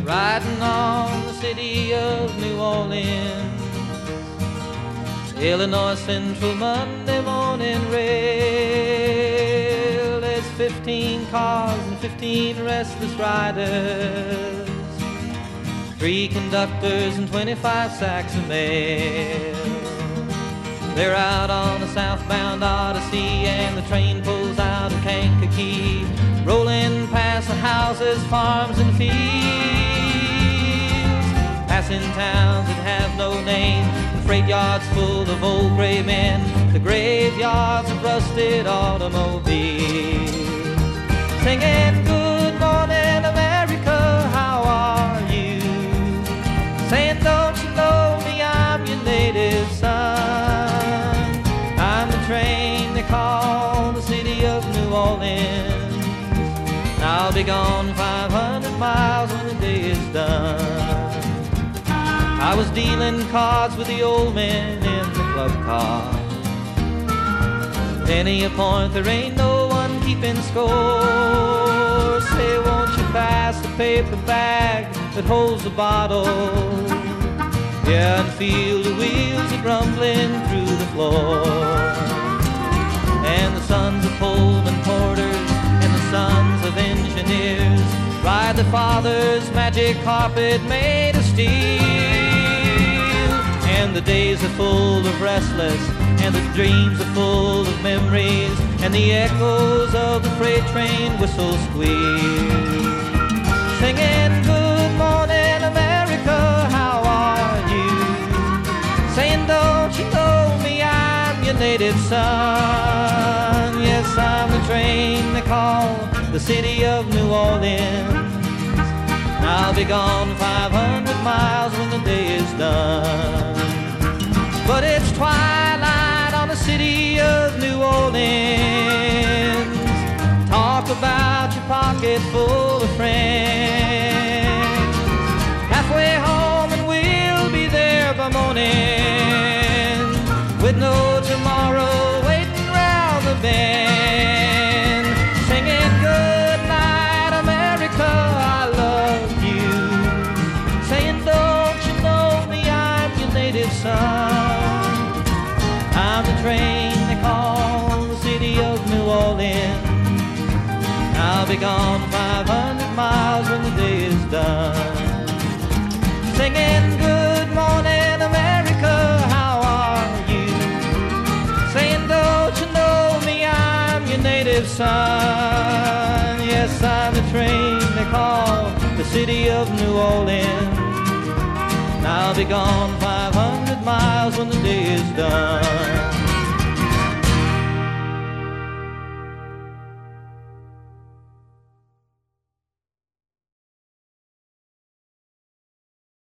riding on the city of New Orleans. Illinois Central Monday morning rail. There's 15 cars and 15 restless riders, 3 conductors and 25 sacks of mail. They're out on the southbound Odyssey, and the train pulls out of Kankakee, rolling past the houses, farms, and fields, passing towns that have no name, the freight yards full of old gray men, the graveyards of rusted automobiles, singing good morning America, how are you? Saying don't you know me, I'm your native son. I'm the train they call the city of New Orleans. I'll be gone 500 miles when the day is done. I was dealing cards with the old men in the club car. Penny a point, there ain't no one keeping score. Say, won't you pass the paper bag that holds the bottle? Yeah, and feel the wheels a-rumbling through the floor. And the sons of Pullman porters and the sons of engineers ride the father's magic carpet made of steel. And the days are full of restless, and the dreams are full of memories, and the echoes of the freight train whistle squeal, singing good morning America, how are you? Saying don't you know me, I'm your native son. Yes, I'm the train they call the city of New Orleans. I'll be gone 500 miles when the day is done. But it's twilight on the city of New Orleans. Talk about your pocket full of friends. Halfway home and we'll be there by morning, with no tomorrow waiting round the bend, singing good night America, I love you. Saying don't you know me, I'm your native son. I'm the train they call the city of New Orleans. I'll be gone 500 miles when the day is done, singing good morning America, how are you? Saying don't you know me, I'm your native son. Yes, I'm the train they call the city of New Orleans. I'll be gone 500 miles when the day is done.